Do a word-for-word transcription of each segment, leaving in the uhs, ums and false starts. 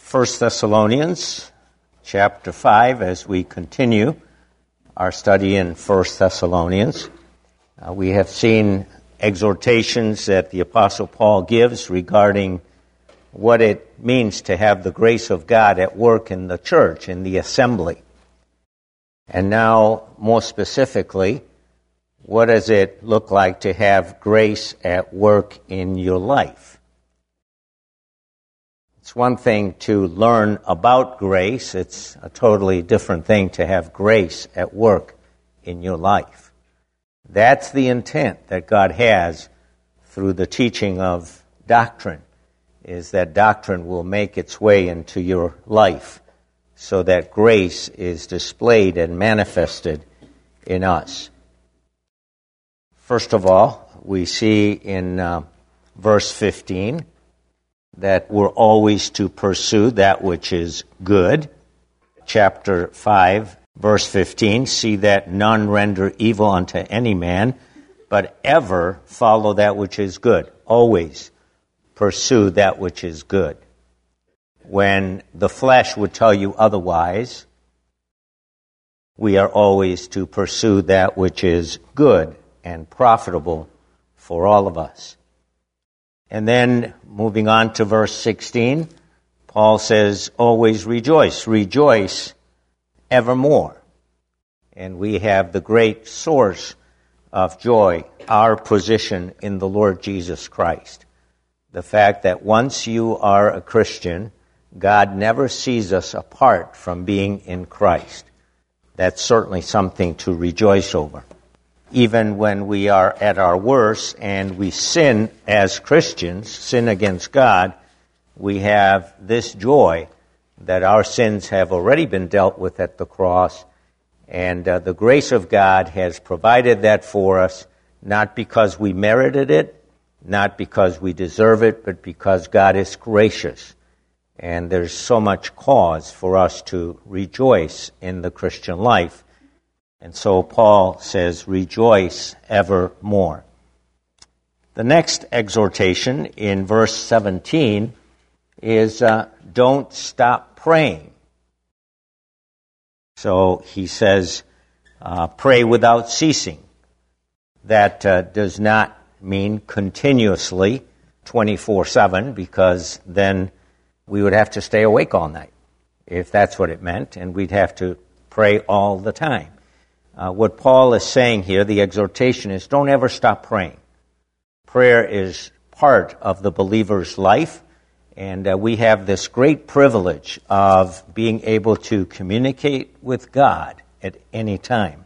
First Thessalonians chapter five as we continue our study in First Thessalonians. Uh, we have seen exhortations that the Apostle Paul gives regarding what it means to have the grace of God at work in the church, in the assembly. And now, more specifically, what does it look like to have grace at work in your life? It's one thing to learn about grace. It's a totally different thing to have grace at work in your life. That's the intent that God has through the teaching of doctrine, is that doctrine will make its way into your life so that grace is displayed and manifested in us. First of all, we see in uh, verse fifteen that we're always to pursue that which is good. Chapter five, verse fifteen, see that none render evil unto any man, but ever follow that which is good. Always pursue that which is good. When the flesh would tell you otherwise, we are always to pursue that which is good and profitable for all of us. And then, moving on to verse sixteen, Paul says, always rejoice, rejoice evermore. And we have the great source of joy, our position in the Lord Jesus Christ. The fact that once you are a Christian, God never sees us apart from being in Christ. That's certainly something to rejoice over. Even when we are at our worst and we sin as Christians, sin against God, we have this joy that our sins have already been dealt with at the cross, and uh, the grace of God has provided that for us, not because we merited it, not because we deserve it, but because God is gracious. And there's so much cause for us to rejoice in the Christian life. And so Paul says, rejoice evermore. The next exhortation in verse seventeen is uh, don't stop praying. So he says, uh, pray without ceasing. That uh, does not mean continuously, twenty-four seven, because then we would have to stay awake all night, if that's what it meant, and we'd have to pray all the time. Uh, what Paul is saying here, the exhortation is, don't ever stop praying. Prayer is part of the believer's life, and uh, we have this great privilege of being able to communicate with God at any time.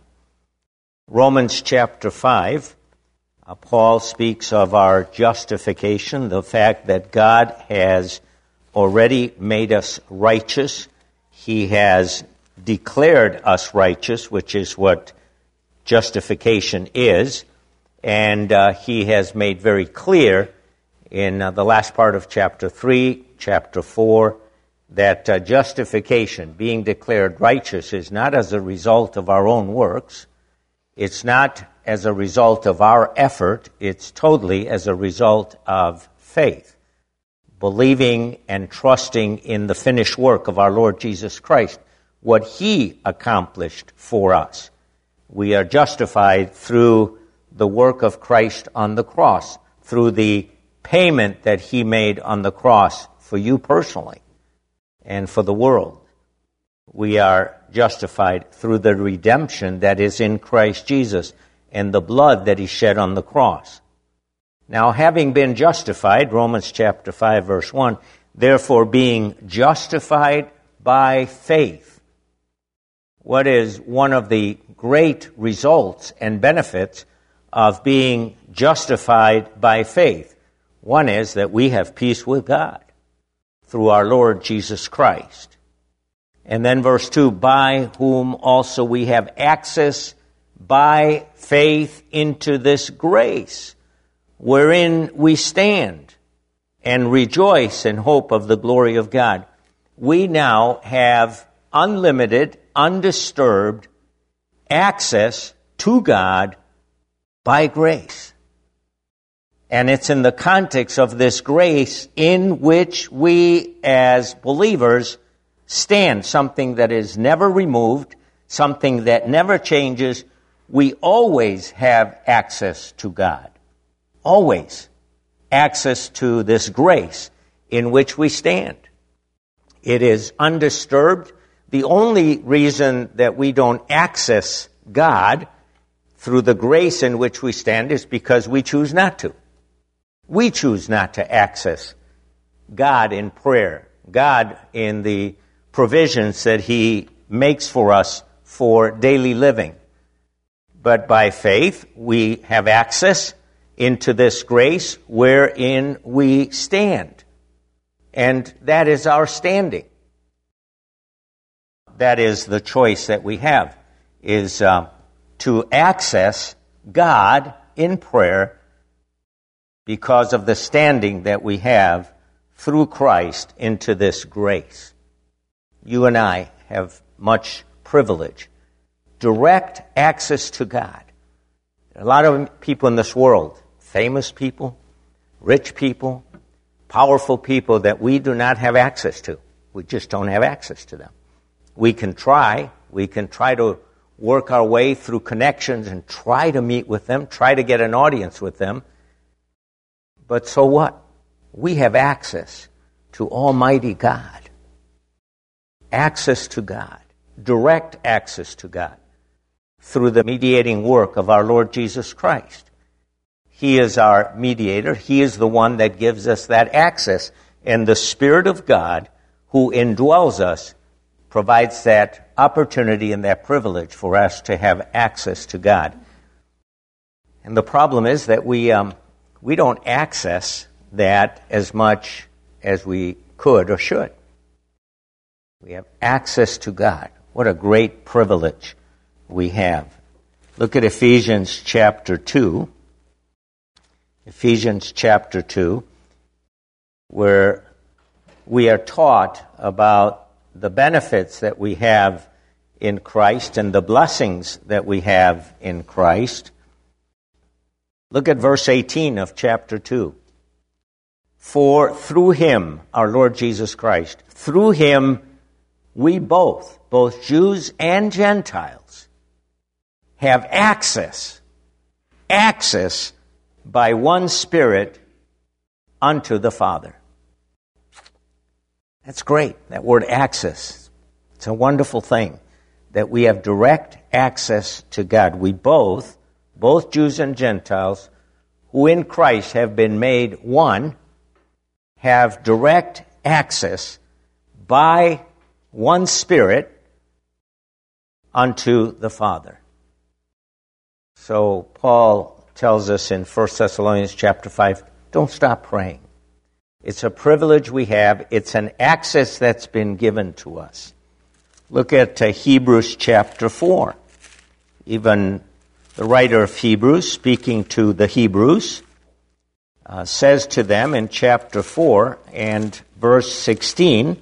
Romans chapter five, uh, Paul speaks of our justification, the fact that God has already made us righteous. He has declared us righteous, which is what justification is, and uh, he has made very clear in uh, the last part of chapter three, chapter four, that uh, justification, being declared righteous, is not as a result of our own works. It's not as a result of our effort. It's totally as a result of faith, believing and trusting in the finished work of our Lord Jesus Christ, what He accomplished for us. We are justified through the work of Christ on the cross, through the payment that He made on the cross for you personally and for the world. We are justified through the redemption that is in Christ Jesus and the blood that He shed on the cross. Now, having been justified, Romans chapter five, verse one, therefore being justified by faith. What is one of the great results and benefits of being justified by faith? One is that we have peace with God through our Lord Jesus Christ. And then verse two, by whom also we have access by faith into this grace, wherein we stand and rejoice in hope of the glory of God. We now have unlimited, undisturbed access to God by grace. And it's in the context of this grace in which we as believers stand, something that is never removed, something that never changes. We always have access to God. Always access to this grace in which we stand. It is undisturbed. The only reason that we don't access God through the grace in which we stand is because we choose not to. We choose not to access God in prayer, God in the provisions that He makes for us for daily living. But by faith, we have access into this grace wherein we stand. And that is our standing. That is the choice that we have, is uh, to access God in prayer because of the standing that we have through Christ into this grace. You and I have much privilege, direct access to God. There are a lot of people in this world, famous people, rich people, powerful people that we do not have access to. We just don't have access to them. We can try. We can try to work our way through connections and try to meet with them, try to get an audience with them. But so what? We have access to Almighty God. Access to God. Direct access to God through the mediating work of our Lord Jesus Christ. He is our mediator. He is the one that gives us that access. And the Spirit of God, who indwells us, provides that opportunity and that privilege for us to have access to God. And the problem is that we um, we don't access that as much as we could or should. We have access to God. What a great privilege we have. Look at Ephesians chapter two. Ephesians chapter two, where we are taught about the benefits that we have in Christ and the blessings that we have in Christ. Look at verse eighteen of chapter two. For through Him, our Lord Jesus Christ, through Him we both, both Jews and Gentiles, have access, access by one Spirit unto the Father. That's great, that word access. It's a wonderful thing that we have direct access to God. We both, both Jews and Gentiles, who in Christ have been made one, have direct access by one Spirit unto the Father. So Paul tells us in First Thessalonians chapter five, don't stop praying. It's a privilege we have. It's an access that's been given to us. Look at uh, Hebrews chapter four. Even the writer of Hebrews, speaking to the Hebrews, uh, says to them in chapter four and verse sixteen,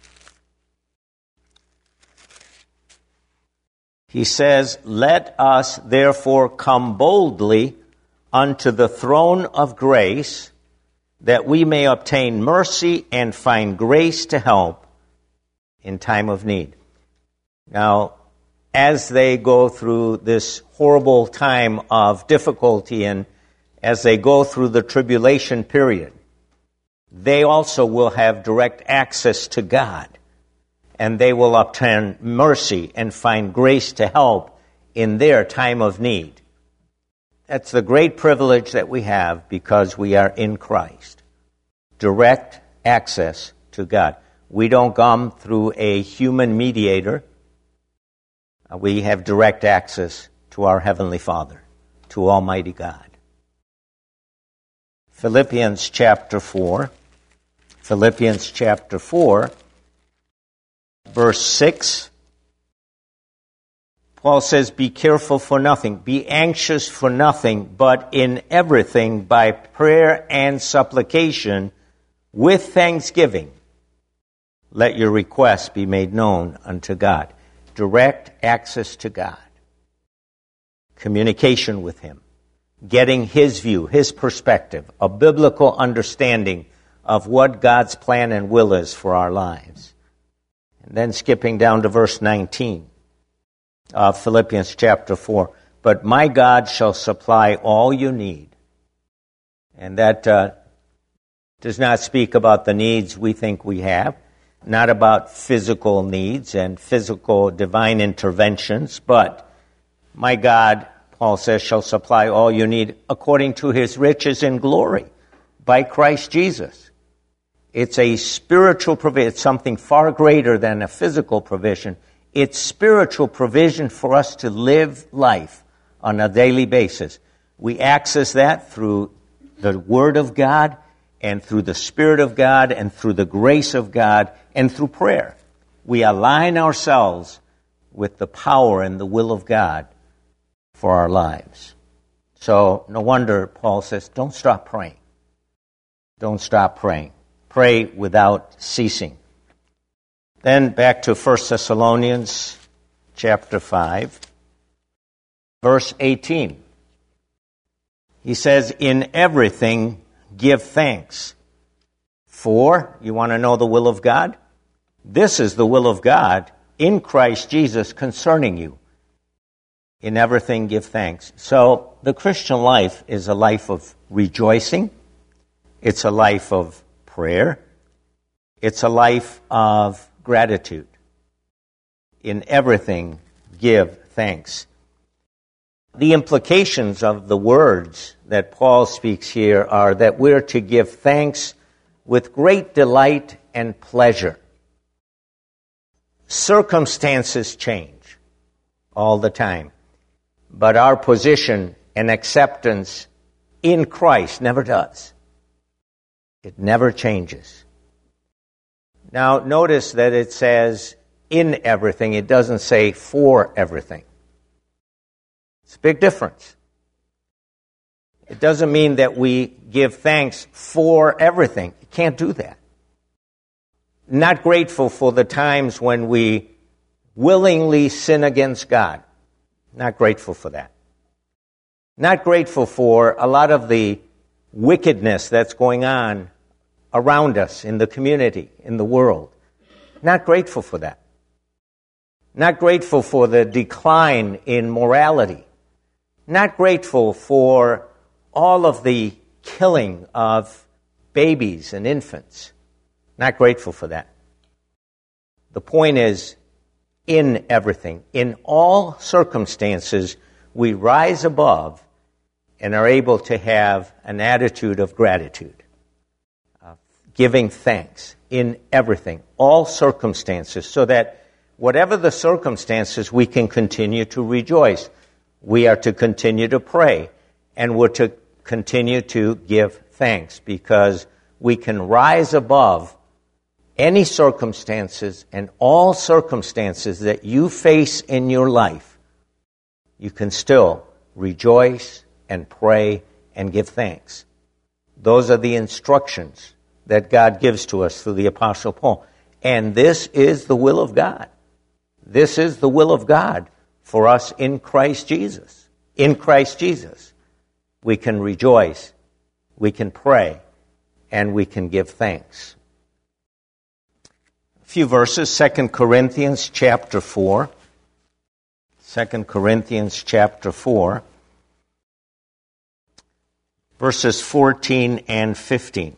he says, let us therefore come boldly unto the throne of grace, that we may obtain mercy and find grace to help in time of need. Now, as they go through this horrible time of difficulty and as they go through the tribulation period, they also will have direct access to God, and they will obtain mercy and find grace to help in their time of need. That's the great privilege that we have because we are in Christ. Direct access to God. We don't come through a human mediator. We have direct access to our Heavenly Father, to Almighty God. Philippians chapter four. Philippians chapter four, verse six. Paul says, be careful for nothing, be anxious for nothing, but in everything by prayer and supplication with thanksgiving, let your requests be made known unto God. Direct access to God. Communication with Him. getting his view, his perspective, a biblical understanding of what God's plan and will is for our lives. And then skipping down to verse nineteen of Philippians chapter four. But my God shall supply all you need. And that uh, does not speak about the needs we think we have, not about physical needs and physical divine interventions, but my God, Paul says, shall supply all you need according to his riches in glory by Christ Jesus. It's a spiritual provision. It's something far greater than a physical provision. It's spiritual provision for us to live life on a daily basis. We access that through the Word of God and through the Spirit of God and through the grace of God and through prayer. We align ourselves with the power and the will of God for our lives. So no wonder Paul says, don't stop praying. Don't stop praying. Pray without ceasing. Then back to First Thessalonians chapter five, verse eighteen. He says, in everything give thanks. For, you want to know the will of God? This is the will of God in Christ Jesus concerning you. In everything give thanks. So the Christian life is a life of rejoicing. It's a life of prayer. It's a life of gratitude. In everything give thanks. The implications of the words that Paul speaks here are that we're to give thanks with great delight and pleasure. Circumstances change all the time, but our position and acceptance in Christ never does. It never changes. Now, notice that it says in everything. It doesn't say for everything. It's a big difference. It doesn't mean that we give thanks for everything. You can't do that. Not grateful for the times when we willingly sin against God. Not grateful for that. Not grateful for a lot of the wickedness that's going on around us in the community, in the world. Not grateful for that. Not grateful for the decline in morality. Not grateful for all of the killing of babies and infants. Not grateful for that. The point is, in everything, in all circumstances, we rise above and are able to have an attitude of gratitude, of giving thanks in everything, all circumstances, so that whatever the circumstances, we can continue to rejoice. We are to continue to pray, and we're to continue to give thanks, because we can rise above any circumstances and all circumstances that you face in your life. You can still rejoice and pray and give thanks. Those are the instructions that God gives to us through the Apostle Paul. And this is the will of God. This is the will of God for us in Christ Jesus. In Christ Jesus, we can rejoice, we can pray, and we can give thanks. A few verses, Second Corinthians chapter four. Second Corinthians chapter four, verses fourteen and fifteen.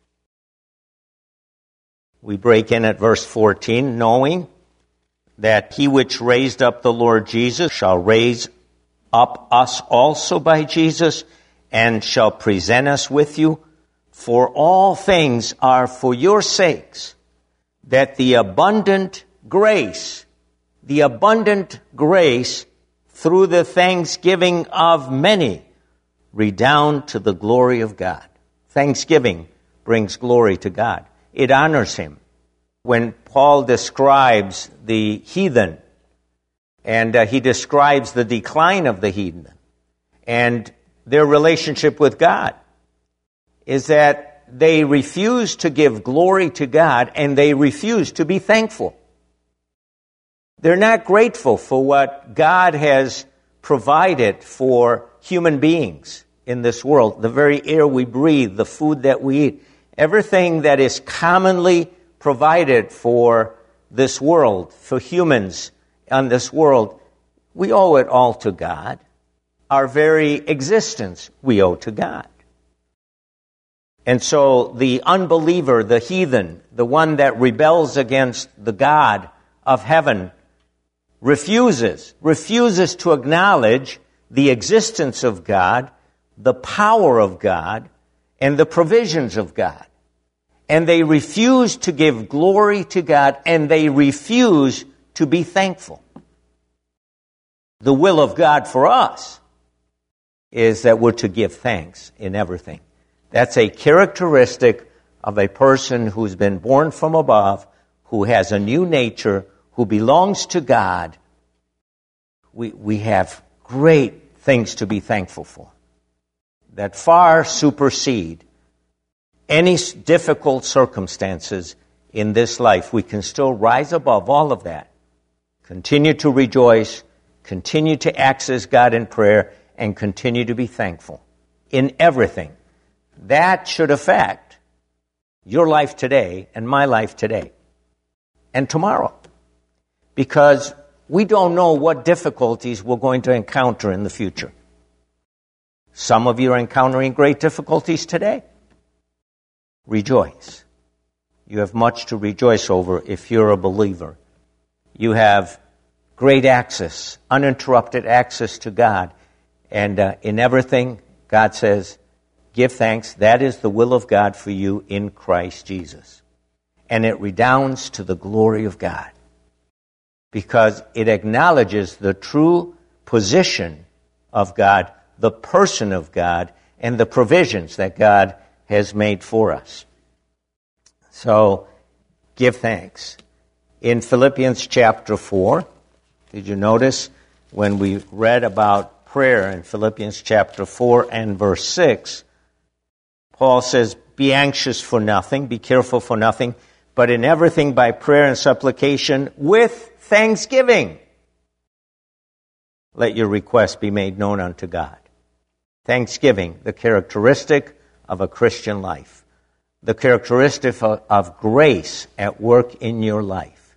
We break in at verse fourteen, knowing that he which raised up the Lord Jesus shall raise up us also by Jesus, and shall present us with you. For all things are for your sakes, that the abundant grace, the abundant grace through the thanksgiving of many, redound to the glory of God. Thanksgiving brings glory to God. It honors him. When Paul describes the heathen, and uh, he describes the decline of the heathen and their relationship with God, is that they refuse to give glory to God, and they refuse to be thankful. They're not grateful for what God has provided for human beings in this world, the very air we breathe, the food that we eat, everything that is commonly provided for this world, for humans on this world, we owe it all to God. Our very existence we owe to God. And so the unbeliever, the heathen, the one that rebels against the God of heaven, refuses, refuses to acknowledge the existence of God, the power of God, and the provisions of God. And they refuse to give glory to God, and they refuse to be thankful. The will of God for us is that we're to give thanks in everything. That's a characteristic of a person who's been born from above, who has a new nature, who belongs to God. We, we have great things to be thankful for that far supersede any difficult circumstances in this life. We can still rise above all of that, continue to rejoice, continue to access God in prayer, and continue to be thankful in everything. That should affect your life today and my life today and tomorrow, because we don't know what difficulties we're going to encounter in the future. Some of you are encountering great difficulties today. Rejoice. You have much to rejoice over if you're a believer. You have great access, uninterrupted access to God. And uh, in everything, God says, give thanks. That is the will of God for you in Christ Jesus. And it redounds to the glory of God, because it acknowledges the true position of God, the person of God, and the provisions that God has made for us. So, give thanks. In Philippians chapter four, did you notice when we read about prayer in Philippians chapter four and verse six, Paul says, be anxious for nothing, be careful for nothing, but in everything by prayer and supplication with thanksgiving, let your requests be made known unto God. Thanksgiving, the characteristic of a Christian life, the characteristic of, of grace at work in your life.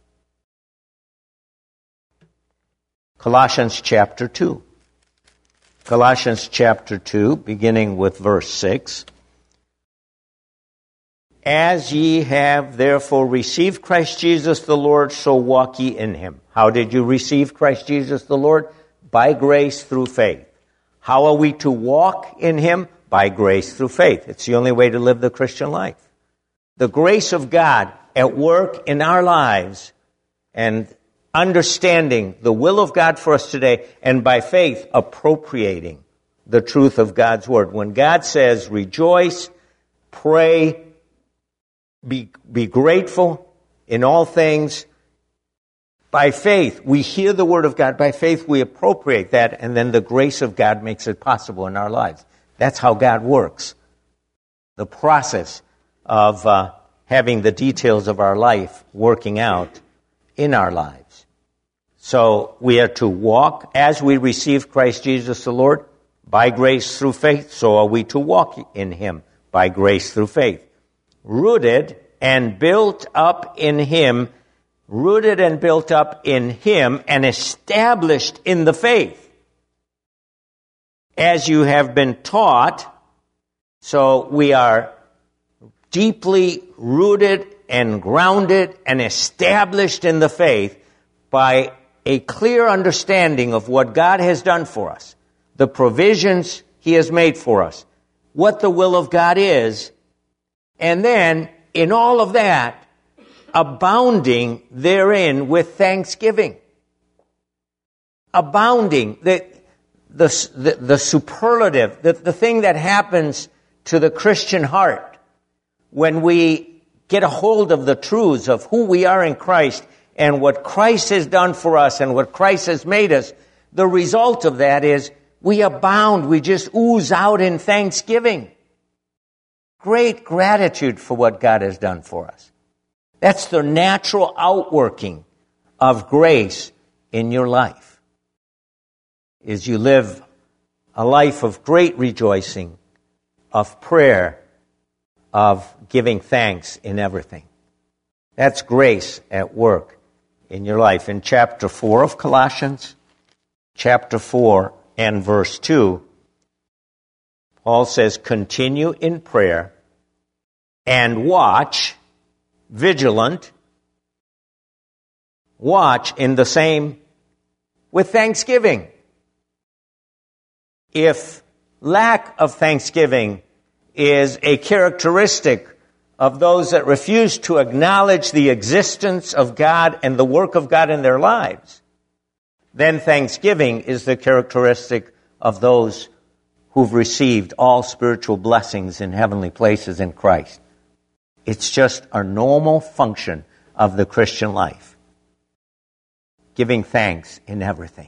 Colossians chapter two. Colossians chapter two, beginning with verse six. As ye have therefore received Christ Jesus the Lord, so walk ye in him. How did you receive Christ Jesus the Lord? By grace through faith. How are we to walk in him? By grace through faith. It's the only way to live the Christian life. The grace of God at work in our lives and understanding the will of God for us today, and by faith appropriating the truth of God's word. When God says rejoice, pray, be, be grateful in all things, by faith we hear the word of God, by faith we appropriate that, and then the grace of God makes it possible in our lives. That's how God works. The process of uh, having the details of our life working out in our lives. So we are to walk as we receive Christ Jesus the Lord, by grace through faith. So are we to walk in him by grace through faith. Rooted and built up in him, rooted and built up in him, and established in the faith, as you have been taught. So we are deeply rooted and grounded and established in the faith by a clear understanding of what God has done for us, the provisions he has made for us, what the will of God is, and then in all of that, abounding therein with thanksgiving. Abounding, the, the, the, the superlative, the, the thing that happens to the Christian heart when we get a hold of the truths of who we are in Christ and what Christ has done for us and what Christ has made us. The result of that is we abound, we just ooze out in thanksgiving. Great gratitude for what God has done for us. That's the natural outworking of grace in your life. Is you live a life of great rejoicing, of prayer, of giving thanks in everything. That's grace at work in your life. In chapter four of Colossians, chapter four and verse two, Paul says, continue in prayer and watch, vigilant, watch in the same with thanksgiving. If lack of thanksgiving is a characteristic of those that refuse to acknowledge the existence of God and the work of God in their lives, then thanksgiving is the characteristic of those who've received all spiritual blessings in heavenly places in Christ. It's just a normal function of the Christian life, giving thanks in everything.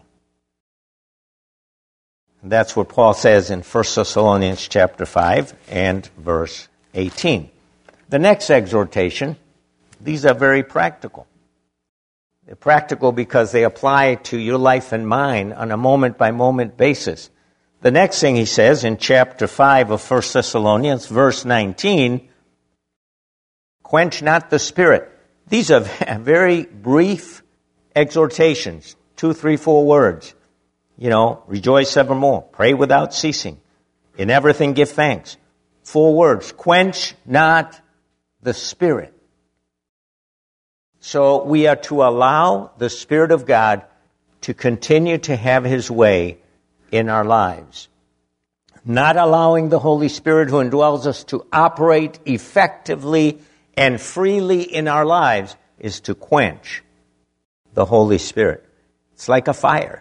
That's what Paul says in First Thessalonians chapter five and verse eighteen. The next exhortation, these are very practical. They're practical because they apply to your life and mine on a moment-by-moment basis. The next thing he says in chapter five of First Thessalonians, verse nineteen, quench not the spirit. These are very brief exhortations, two, three, four words. You know, rejoice evermore, pray without ceasing, in everything give thanks. Four words, quench not the Spirit. So we are to allow the Spirit of God to continue to have His way in our lives. Not allowing the Holy Spirit who indwells us to operate effectively and freely in our lives is to quench the Holy Spirit. It's like a fire.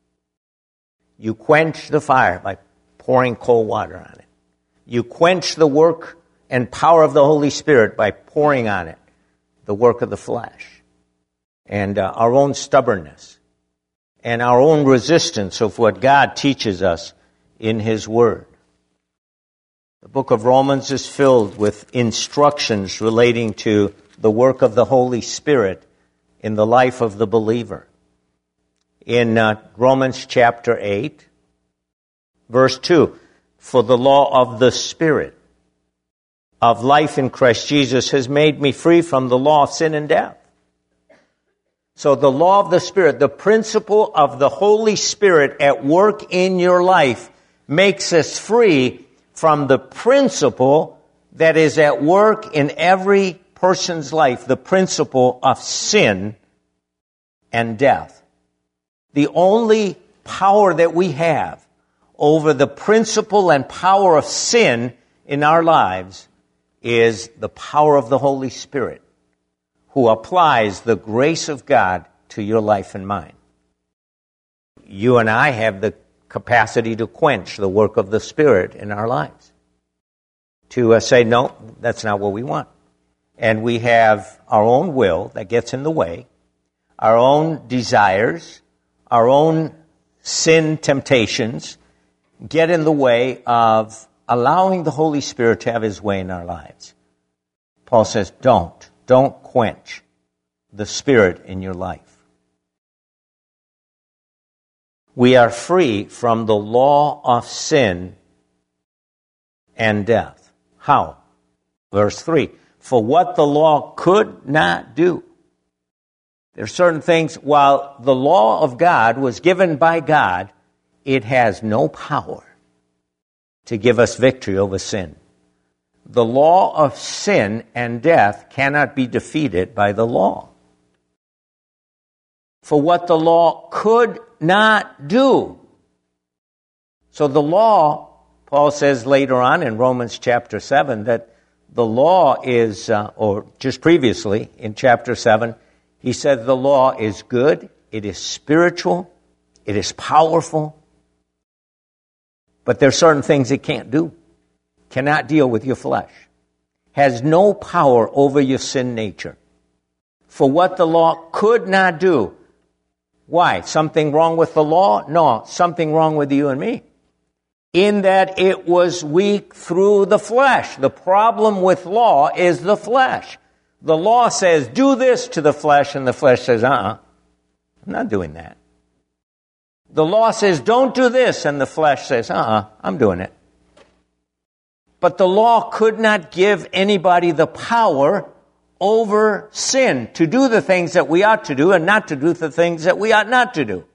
You quench the fire by pouring cold water on it. You quench the work and power of the Holy Spirit by pouring on it the work of the flesh and uh, our own stubbornness and our own resistance of what God teaches us in His Word. The book of Romans is filled with instructions relating to the work of the Holy Spirit in the life of the believer. In uh, Romans chapter eight, verse two, for the law of the Spirit of life in Christ Jesus has made me free from the law of sin and death. So the law of the Spirit, the principle of the Holy Spirit at work in your life, makes us free from the principle that is at work in every person's life, the principle of sin and death. The only power that we have over the principle and power of sin in our lives is the power of the Holy Spirit, who applies the grace of God to your life and mine. You and I have the capacity to quench the work of the Spirit in our lives. To uh, say, no, that's not what we want. And we have our own will that gets in the way, our own desires, our own sin temptations get in the way of allowing the Holy Spirit to have His way in our lives. Paul says, don't. Don't quench the Spirit in your life. We are free from the law of sin and death. How? Verse three, for what the law could not do. There are certain things, while the law of God was given by God, it has no power to give us victory over sin. The law of sin and death cannot be defeated by the law. For what the law could not do. So the law, Paul says later on in Romans chapter seven, that the law is, uh, or just previously in chapter seven, he said the law is good, it is spiritual, it is powerful, but there are certain things it can't do. Cannot deal with your flesh. Has no power over your sin nature. For what the law could not do. Why? Something wrong with the law? No, something wrong with you and me. In that it was weak through the flesh. The problem with law is the flesh. The law says, do this to the flesh, and the flesh says, uh-uh, I'm not doing that. The law says, don't do this, and the flesh says, uh-uh, I'm doing it. But the law could not give anybody the power over sin, to do the things that we ought to do and not to do the things that we ought not to do.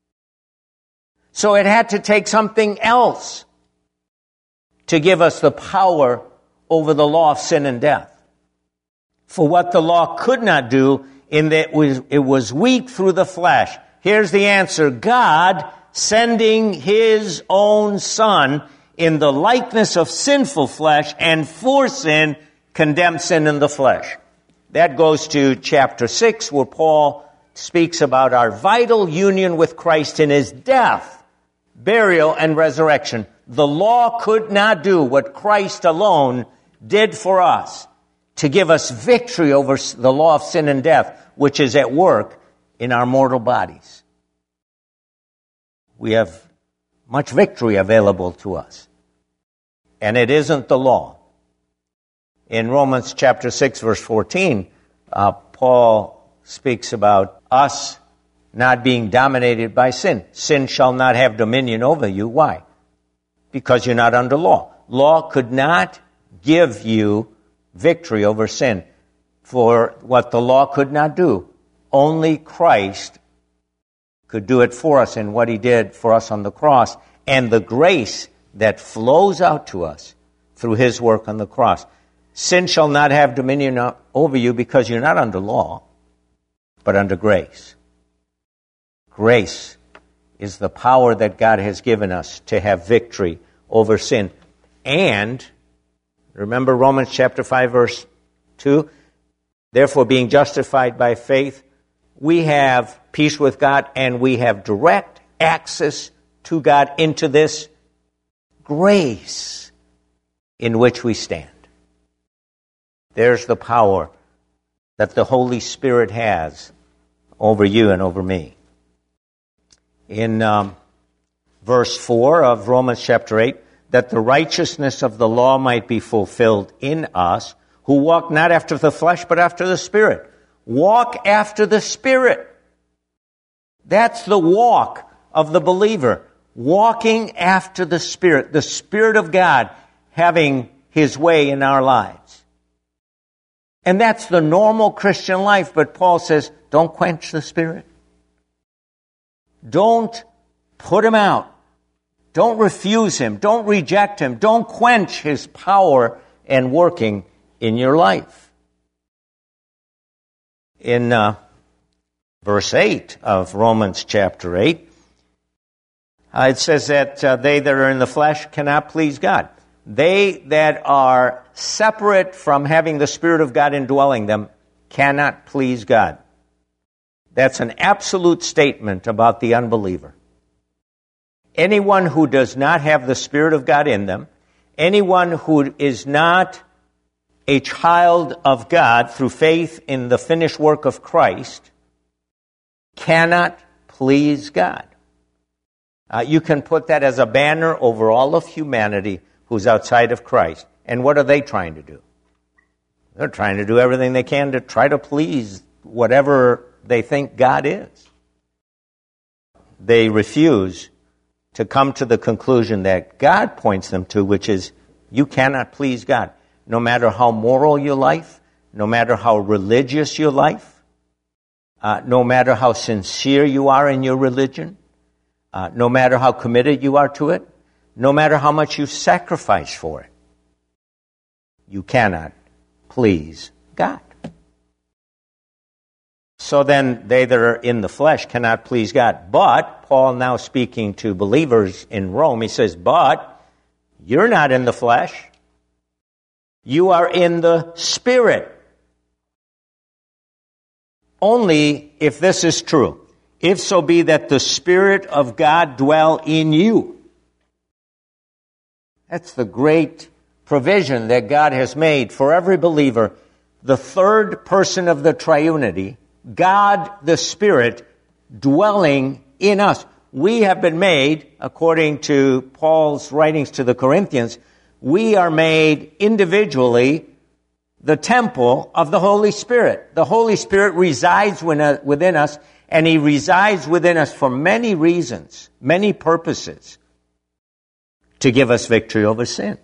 So it had to take something else to give us the power over the law of sin and death. For what the law could not do, in that it was, it was weak through the flesh. Here's the answer. God, sending His own Son in the likeness of sinful flesh and for sin, condemned sin in the flesh. That goes to chapter six, where Paul speaks about our vital union with Christ in His death, burial, and resurrection. The law could not do what Christ alone did for us, to give us victory over the law of sin and death, which is at work in our mortal bodies. We have much victory available to us. And it isn't the law. In Romans chapter six, verse fourteen, uh, Paul speaks about us not being dominated by sin. Sin shall not have dominion over you. Why? Because you're not under law. Law could not give you victory over sin. For what the law could not do, only Christ could do it for us in what He did for us on the cross, and the grace that flows out to us through His work on the cross. Sin shall not have dominion over you because you're not under law, but under grace. Grace is the power that God has given us to have victory over sin. And, remember Romans chapter five, verse two? Therefore, being justified by faith, we have peace with God, and we have direct access to God into this grace in which we stand. There's the power that the Holy Spirit has over you and over me. In um, verse four of Romans chapter eight, that the righteousness of the law might be fulfilled in us, who walk not after the flesh, but after the Spirit. Walk after the Spirit. That's the walk of the believer. Walking after the Spirit. The Spirit of God having His way in our lives. And that's the normal Christian life. But Paul says, don't quench the Spirit. Don't put Him out. Don't refuse Him. Don't reject Him. Don't quench His power and working in your life. In uh, verse eight of Romans chapter eight, uh, it says that uh, they that are in the flesh cannot please God. They that are separate from having the Spirit of God indwelling them cannot please God. That's an absolute statement about the unbeliever. Anyone who does not have the Spirit of God in them, anyone who is not a child of God through faith in the finished work of Christ, cannot please God. Uh, you can put that as a banner over all of humanity who's outside of Christ. And what are they trying to do? They're trying to do everything they can to try to please whatever they think God is. They refuse to come to the conclusion that God points them to, which is, you cannot please God. No matter how moral your life, no matter how religious your life, uh, no matter how sincere you are in your religion, uh, no matter how committed you are to it, no matter how much you sacrifice for it, you cannot please God. So then, they that are in the flesh cannot please God. But, Paul now speaking to believers in Rome, he says, but you're not in the flesh. You are in the Spirit. Only if this is true. If so be that the Spirit of God dwell in you. That's the great provision that God has made for every believer. The third person of the triunity, God the Spirit, dwelling in us. We have been made, according to Paul's writings to the Corinthians, we are made individually the temple of the Holy Spirit. The Holy Spirit resides within us, And he resides within us for many reasons, many purposes, to give us victory over sin.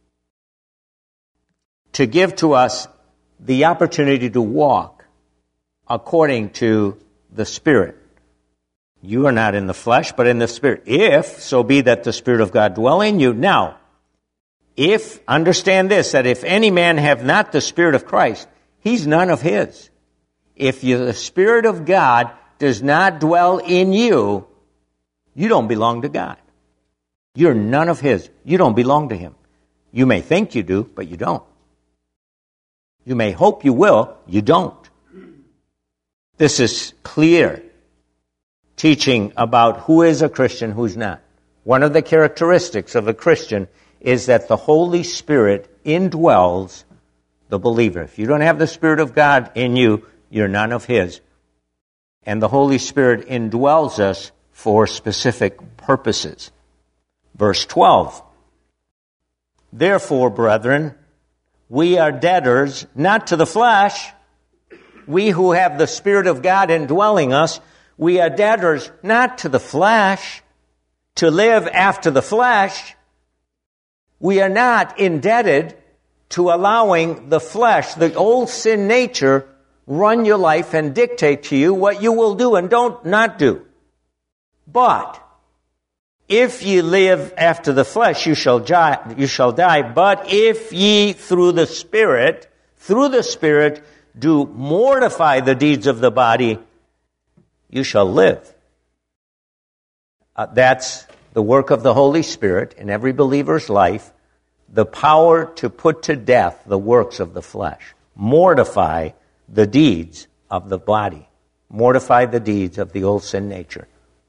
To give to us the opportunity to walk according to the Spirit. You are not in the flesh, but in the Spirit. If so be that the Spirit of God dwell in you. Now, if, understand this, that if any man have not the Spirit of Christ, he's none of his. If you, the Spirit of God does not dwell in you, you don't belong to God. You're none of his. You don't belong to him. You may think you do, but you don't. You may hope you will, you don't. This is clear teaching about who is a Christian, who's not. One of the characteristics of a Christian is that the Holy Spirit indwells the believer. If you don't have the Spirit of God in you, you're none of his. And the Holy Spirit indwells us for specific purposes. Verse twelve. Therefore, brethren, we are debtors, not to the flesh. We who have the Spirit of God indwelling us, we are debtors not to the flesh, to live after the flesh. We are not indebted to allowing the flesh, the old sin nature, run your life and dictate to you what you will do and don't not do. But if ye live after the flesh, you shall die, you shall die. But if ye through the Spirit, through the Spirit, do mortify the deeds of the body, you shall live. Uh, that's the work of the Holy Spirit in every believer's life, the power to put to death the works of the flesh. Mortify the deeds of the body. Mortify the deeds of the old sin nature.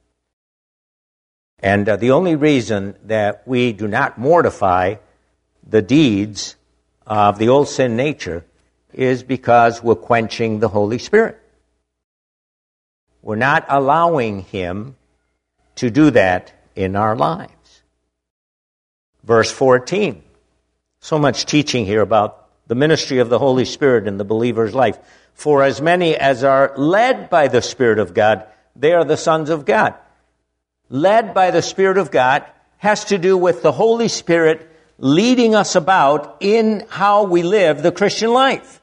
And uh, the only reason that we do not mortify the deeds of the old sin nature is because we're quenching the Holy Spirit. We're not allowing him to do that in our lives. Verse fourteen. So much teaching here about the ministry of the Holy Spirit in the believer's life. For as many as are led by the Spirit of God, they are the sons of God. Led by the Spirit of God has to do with the Holy Spirit leading us about in how we live the Christian life.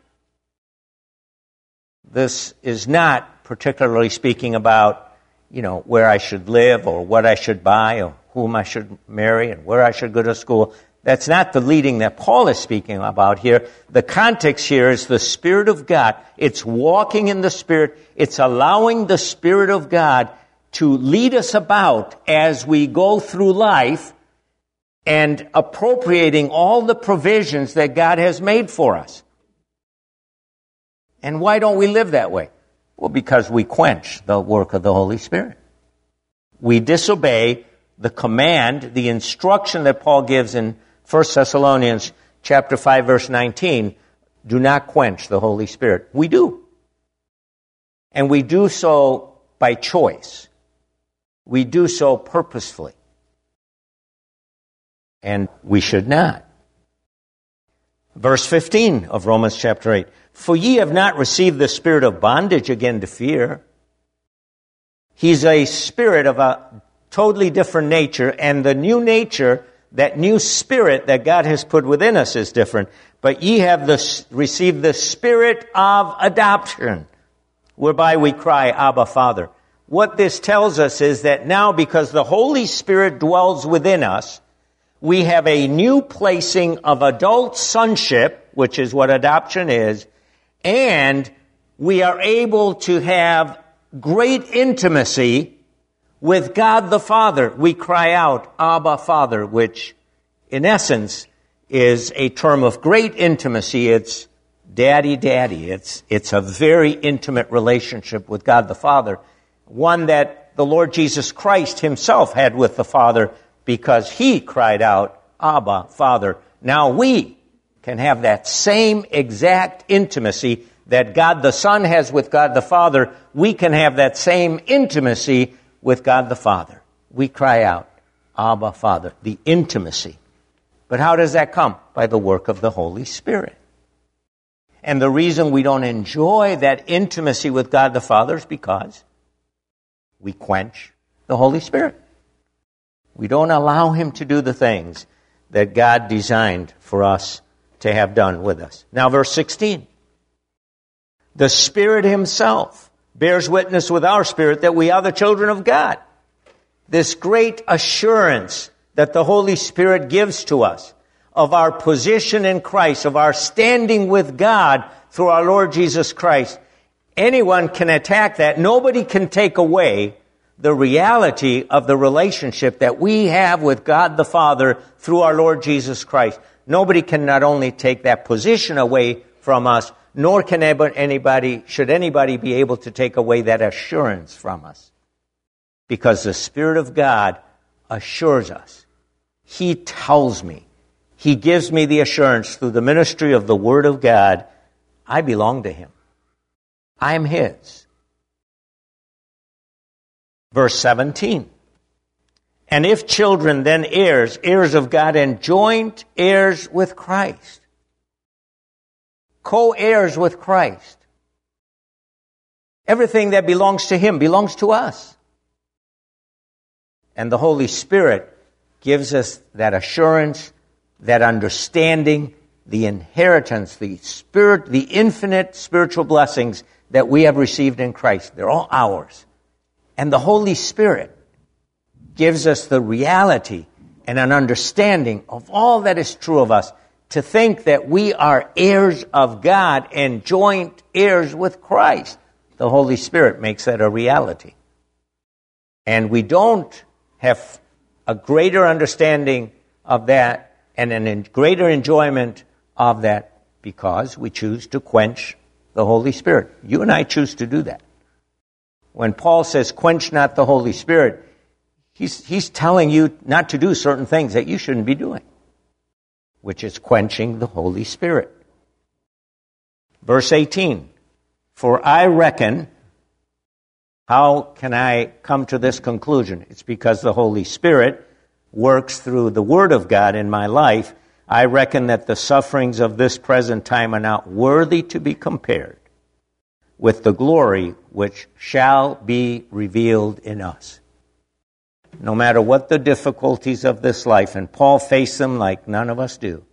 This is not particularly speaking about, you know, where I should live or what I should buy or whom I should marry and where I should go to school. That's not the leading that Paul is speaking about here. The context here is the Spirit of God. It's walking in the Spirit. It's allowing the Spirit of God to lead us about as we go through life and appropriating all the provisions that God has made for us. And why don't we live that way? Well, because we quench the work of the Holy Spirit. We disobey the command, the instruction that Paul gives in First Thessalonians chapter five, verse nineteen, do not quench the Holy Spirit. We do. And we do so by choice. We do so purposefully. And we should not. Verse fifteen of Romans chapter eight. For ye have not received the spirit of bondage again to fear. He's a spirit of a totally different nature, and the new nature, that new spirit that God has put within us is different. But ye have the, received the spirit of adoption, whereby we cry, Abba, Father. What this tells us is that now, because the Holy Spirit dwells within us, we have a new placing of adult sonship, which is what adoption is, and we are able to have great intimacy with God the Father. We cry out, Abba, Father, which in essence is a term of great intimacy. It's daddy, daddy. It's, it's a very intimate relationship with God the Father, one that the Lord Jesus Christ himself had with the Father because he cried out, Abba, Father. Now we can have that same exact intimacy that God the Son has with God the Father. We can have that same intimacy with God the Father. We cry out, Abba, Father, the intimacy. But how does that come? By the work of the Holy Spirit. And the reason we don't enjoy that intimacy with God the Father is because we quench the Holy Spirit. We don't allow him to do the things that God designed for us to have done with us. Now, verse sixteen. The Spirit himself bears witness with our spirit that we are the children of God. This great assurance that the Holy Spirit gives to us of our position in Christ, of our standing with God through our Lord Jesus Christ. Anyone can attack that. Nobody can take away the reality of the relationship that we have with God the Father through our Lord Jesus Christ. Nobody can not only take that position away from us, nor can anybody, should anybody be able to take away that assurance from us. Because the Spirit of God assures us. He tells me. He gives me the assurance through the ministry of the Word of God, I belong to him. I am his. Verse seventeen. And if children, then heirs, heirs of God, and joint heirs with Christ. Co-heirs with Christ. Everything that belongs to him belongs to us. And the Holy Spirit gives us that assurance, that understanding, the inheritance, the spirit, the infinite spiritual blessings that we have received in Christ. They're all ours. And the Holy Spirit gives us the reality and an understanding of all that is true of us, to think that we are heirs of God and joint heirs with Christ. The Holy Spirit makes that a reality. And we don't have a greater understanding of that and a greater enjoyment of that because we choose to quench the Holy Spirit. You and I choose to do that. When Paul says, quench not the Holy Spirit, he's, he's telling you not to do certain things that you shouldn't be doing, which is quenching the Holy Spirit. Verse eighteen, for I reckon, how can I come to this conclusion? It's because the Holy Spirit works through the Word of God in my life. I reckon that the sufferings of this present time are not worthy to be compared with the glory which shall be revealed in us. No matter what the difficulties of this life, and Paul faced them like none of us do,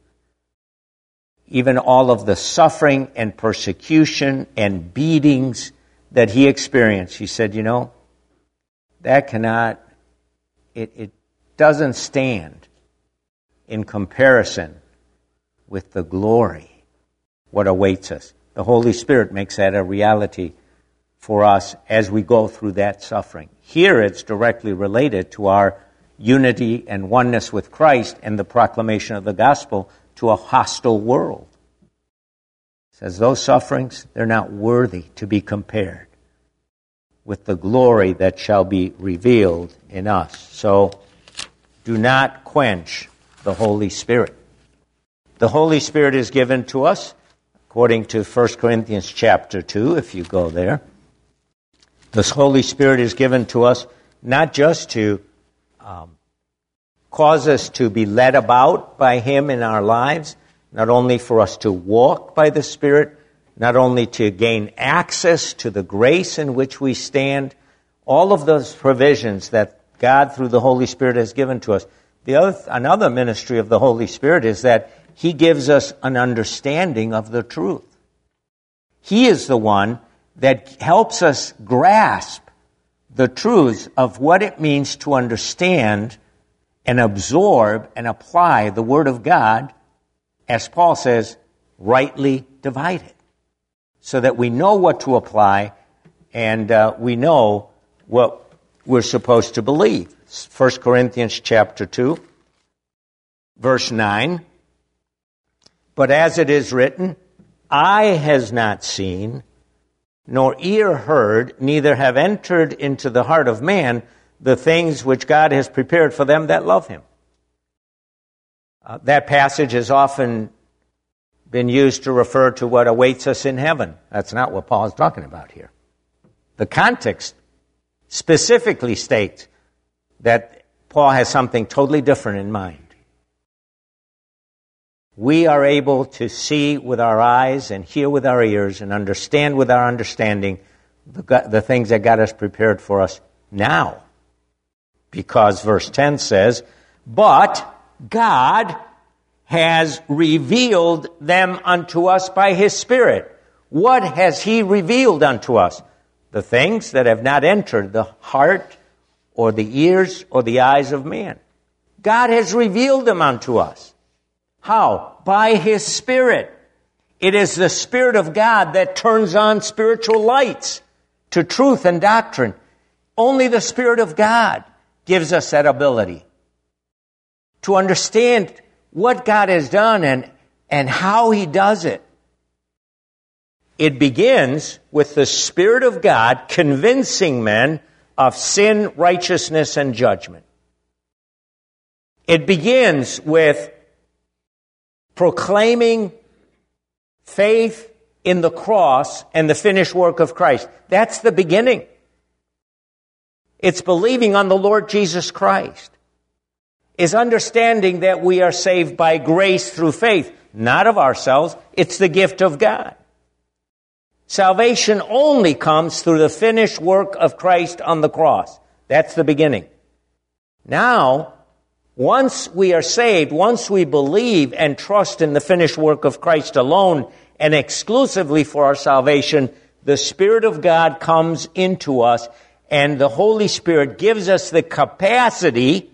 even all of the suffering and persecution and beatings that he experienced, he said, you know, that cannot, it, it doesn't stand in comparison with the glory, what awaits us. The Holy Spirit makes that a reality for us as we go through that suffering. Here it's directly related to our unity and oneness with Christ and the proclamation of the gospel to a hostile world. It says those sufferings, they're not worthy to be compared with the glory that shall be revealed in us. So do not quench the Holy Spirit. The Holy Spirit is given to us according to First Corinthians chapter two, if you go there. This Holy Spirit is given to us not just to um, cause us to be led about by him in our lives, not only for us to walk by the Spirit, not only to gain access to the grace in which we stand, all of those provisions that God through the Holy Spirit has given to us. The other, another ministry of the Holy Spirit is that he gives us an understanding of the truth. He is the one that helps us grasp the truths of what it means to understand and absorb and apply the Word of God, as Paul says, rightly divided, so that we know what to apply and uh, we know what we're supposed to believe. First Corinthians chapter two, verse nine. But as it is written, eye has not seen, nor ear heard, neither have entered into the heart of man the things which God has prepared for them that love him. Uh, that passage has often been used to refer to what awaits us in heaven. That's not what Paul is talking about here. The context specifically states that Paul has something totally different in mind. We are able to see with our eyes and hear with our ears and understand with our understanding the, the things that God has prepared for us now. Because verse ten says, but God has revealed them unto us by his Spirit. What has he revealed unto us? The things that have not entered the heart or the ears or the eyes of man. God has revealed them unto us. How? By his Spirit. It is the Spirit of God that turns on spiritual lights to truth and doctrine. Only the Spirit of God gives us that ability to understand what God has done and, and how he does it. It begins with the Spirit of God convincing men of sin, righteousness, and judgment. It begins with proclaiming faith in the cross and the finished work of Christ. That's the beginning. It's believing on the Lord Jesus Christ. Is understanding that we are saved by grace through faith, not of ourselves. It's the gift of God. Salvation only comes through the finished work of Christ on the cross. That's the beginning. Now, once we are saved, once we believe and trust in the finished work of Christ alone and exclusively for our salvation, the Spirit of God comes into us, and the Holy Spirit gives us the capacity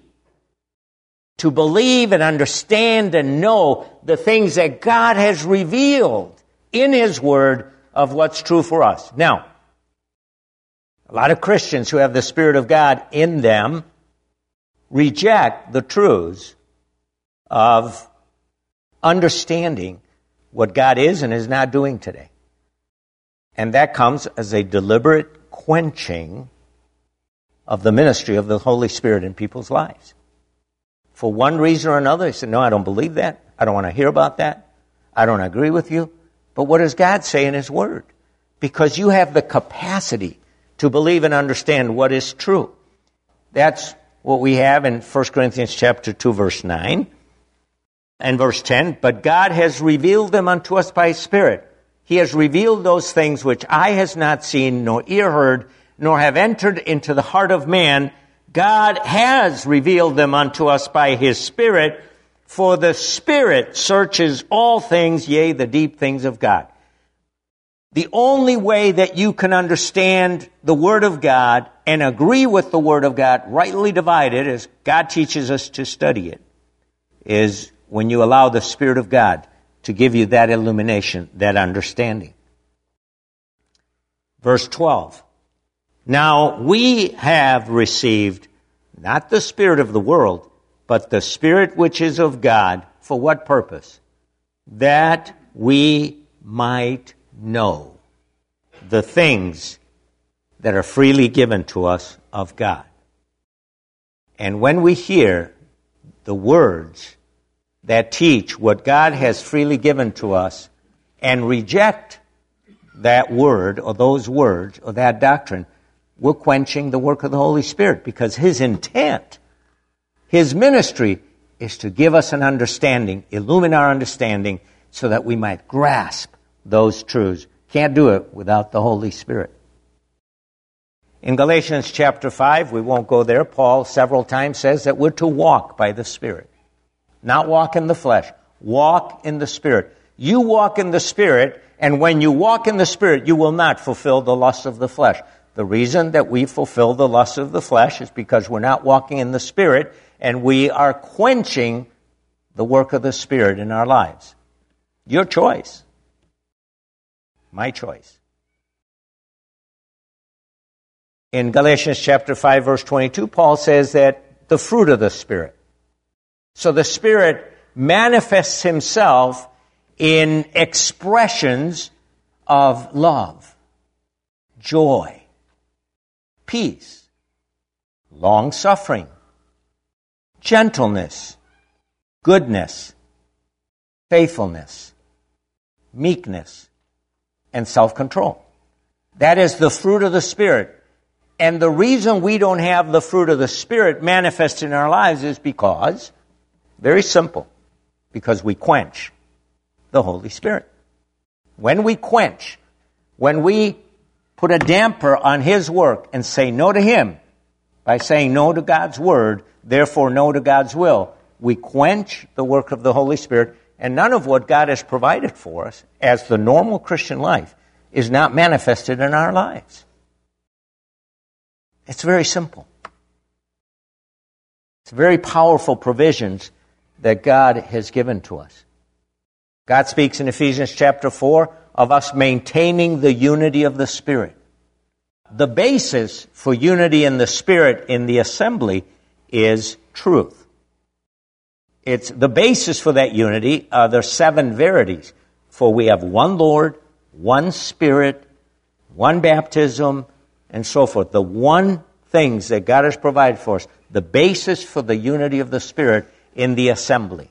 to believe and understand and know the things that God has revealed in his Word of what's true for us. Now, a lot of Christians who have the Spirit of God in them reject the truths of understanding what God is and is not doing today. And that comes as a deliberate quenching of the ministry of the Holy Spirit in people's lives. For one reason or another, they say, no, I don't believe that. I don't want to hear about that. I don't agree with you. But what does God say in his Word? Because you have the capacity to believe and understand what is true. That's what we have in First Corinthians chapter two, verse nine and verse ten. But God has revealed them unto us by his Spirit. He has revealed those things which eye has not seen, nor ear heard, nor have entered into the heart of man. God has revealed them unto us by his Spirit, for the Spirit searches all things, yea, the deep things of God. The only way that you can understand the Word of God and agree with the Word of God, rightly divided, as God teaches us to study it, is when you allow the Spirit of God to give you that illumination, that understanding. Verse twelve. Now we have received not the spirit of the world, but the Spirit which is of God. For what purpose? That we might know the things that are freely given to us of God. And when we hear the words that teach what God has freely given to us and reject that word or those words or that doctrine, we're quenching the work of the Holy Spirit, because his intent, his ministry, is to give us an understanding, illumine our understanding, so that we might grasp those truths. Can't do it without the Holy Spirit. In Galatians chapter five, we won't go there, Paul several times says that we're to walk by the Spirit. Not walk in the flesh. Walk in the Spirit. You walk in the Spirit, and when you walk in the Spirit, you will not fulfill the lusts of the flesh. The reason that we fulfill the lusts of the flesh is because we're not walking in the Spirit, and we are quenching the work of the Spirit in our lives. Your choice. My choice. In Galatians chapter five, verse twenty-two, Paul says that the fruit of the Spirit. So the Spirit manifests himself in expressions of love, joy, peace, long-suffering, gentleness, goodness, faithfulness, meekness, and self-control. That is the fruit of the Spirit. And the reason we don't have the fruit of the Spirit manifest in our lives is because, very simple, because we quench the Holy Spirit. When we quench, when we put a damper on his work and say no to him, by saying no to God's word, therefore no to God's will, we quench the work of the Holy Spirit, and none of what God has provided for us as the normal Christian life is not manifested in our lives. It's very simple. It's very powerful provisions that God has given to us. God speaks in Ephesians chapter four of us maintaining the unity of the Spirit. The basis for unity in the Spirit in the assembly is truth. It's the basis for that unity are the seven verities. For we have one Lord, one Spirit, one baptism, and so forth. The one things that God has provided for us, the basis for the unity of the Spirit in the assembly.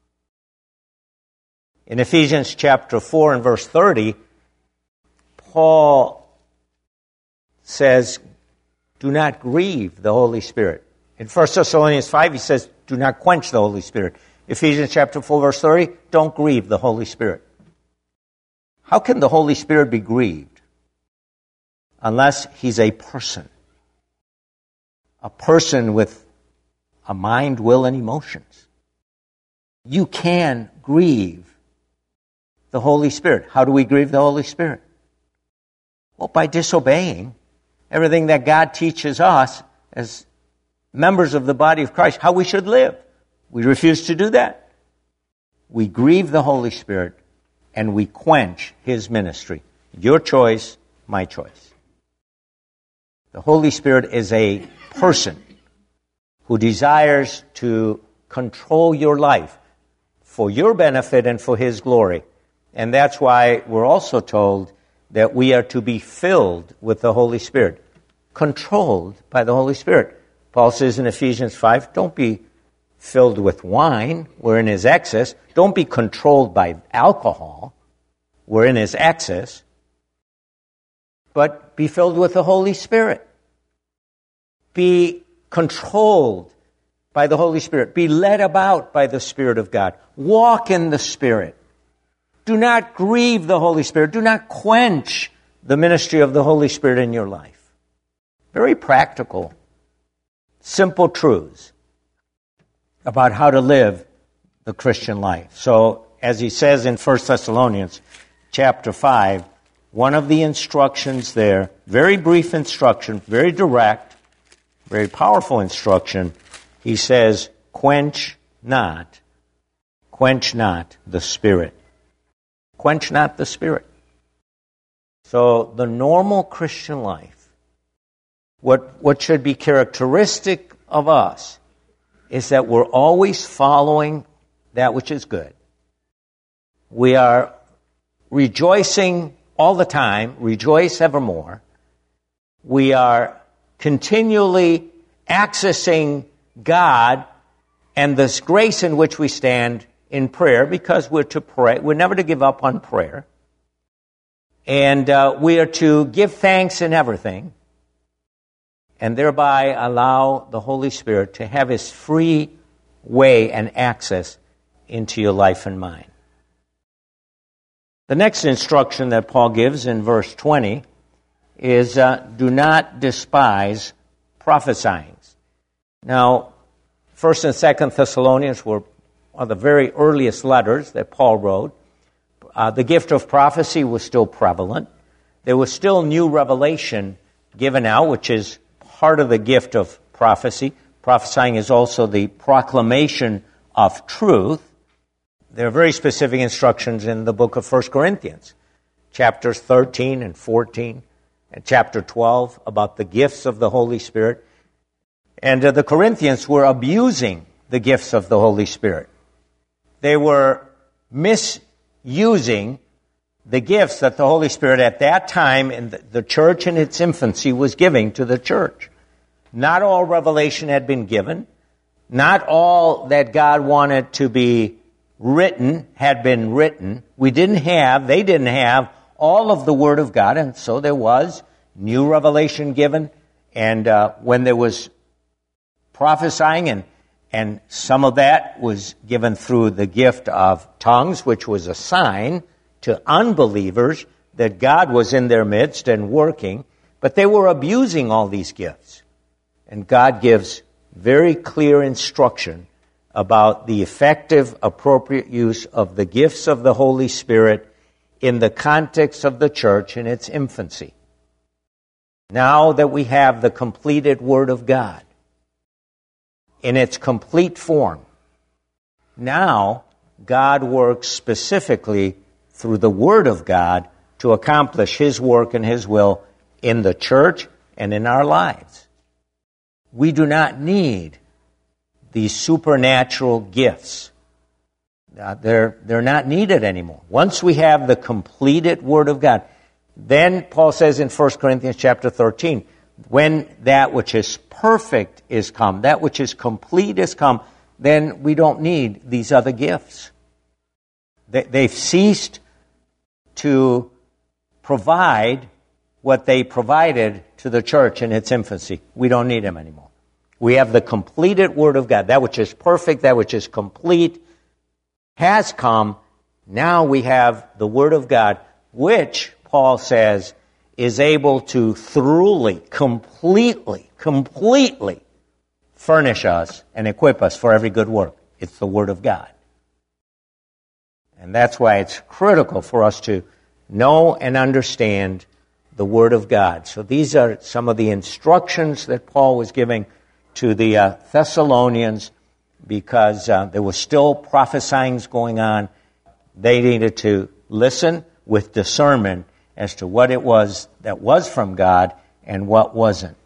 In Ephesians chapter four and verse thirty, Paul says, do not grieve the Holy Spirit. In First Thessalonians five, he says, do not quench the Holy Spirit. Ephesians chapter four, verse thirty, don't grieve the Holy Spirit. How can the Holy Spirit be grieved? Unless he's a person. A person with a mind, will, and emotions. You can grieve the Holy Spirit. How do we grieve the Holy Spirit? Well, by disobeying everything that God teaches us as members of the body of Christ, how we should live. We refuse to do that. We grieve the Holy Spirit and we quench his ministry. Your choice, my choice. The Holy Spirit is a person who desires to control your life for your benefit and for his glory. And that's why we're also told that we are to be filled with the Holy Spirit, controlled by the Holy Spirit. Paul says in Ephesians five, don't be filled with wine, wherein is excess. Don't be controlled by alcohol, wherein is excess. But be filled with the Holy Spirit. Be controlled by the Holy Spirit. Be led about by the Spirit of God. Walk in the Spirit. Do not grieve the Holy Spirit. Do not quench the ministry of the Holy Spirit in your life. Very practical, simple truths about how to live the Christian life. So, as he says in First Thessalonians chapter five, one of the instructions there, very brief instruction, very direct, very powerful instruction, he says, quench not, quench not the Spirit. Quench not the Spirit. So the normal Christian life, what, what should be characteristic of us is that we're always following that which is good. We are rejoicing all the time, rejoice evermore. We are continually accessing God and this grace in which we stand in prayer, because we're to pray. We're never to give up on prayer. And uh, we are to give thanks in everything, and thereby allow the Holy Spirit to have his free way and access into your life and mind. The next instruction that Paul gives in verse twenty is uh, do not despise prophesying. Now, First and Second Thessalonians were one of the very earliest letters that Paul wrote. Uh, the gift of prophecy was still prevalent. There was still new revelation given out, which is part of the gift of prophecy. Prophesying is also the proclamation of truth. There are very specific instructions in the book of First Corinthians, chapters thirteen and fourteen, and chapter twelve, about the gifts of the Holy Spirit. And uh, the Corinthians were abusing the gifts of the Holy Spirit. They were misusing the gifts that the Holy Spirit at that time in the, the church in its infancy was giving to the church. Not all revelation had been given. Not all that God wanted to be written had been written. We didn't have, they didn't have all of the Word of God, and so there was new revelation given. And uh, when there was prophesying, and and some of that was given through the gift of tongues, which was a sign to unbelievers that God was in their midst and working, but they were abusing all these gifts. And God gives very clear instruction about the effective, appropriate use of the gifts of the Holy Spirit in the context of the church in its infancy. Now that we have the completed Word of God in its complete form, now God works specifically through the Word of God to accomplish His work and His will in the church and in our lives. We do not need these supernatural gifts. Uh, they're, they're not needed anymore. Once we have the completed Word of God, then Paul says in First Corinthians chapter thirteen, when that which is perfect is come, that which is complete is come, then we don't need these other gifts. They, they've ceased to provide what they provided to the church in its infancy. We don't need them anymore. We have the completed Word of God. That which is perfect, that which is complete has come. Now we have the Word of God, which, Paul says, is able to thoroughly, completely, completely furnish us and equip us for every good work. It's the Word of God. And that's why it's critical for us to know and understand the Word of God. So these are some of the instructions that Paul was giving to the uh, Thessalonians, because uh, there was still prophesying going on. They needed to listen with discernment as to what it was that was from God and what wasn't.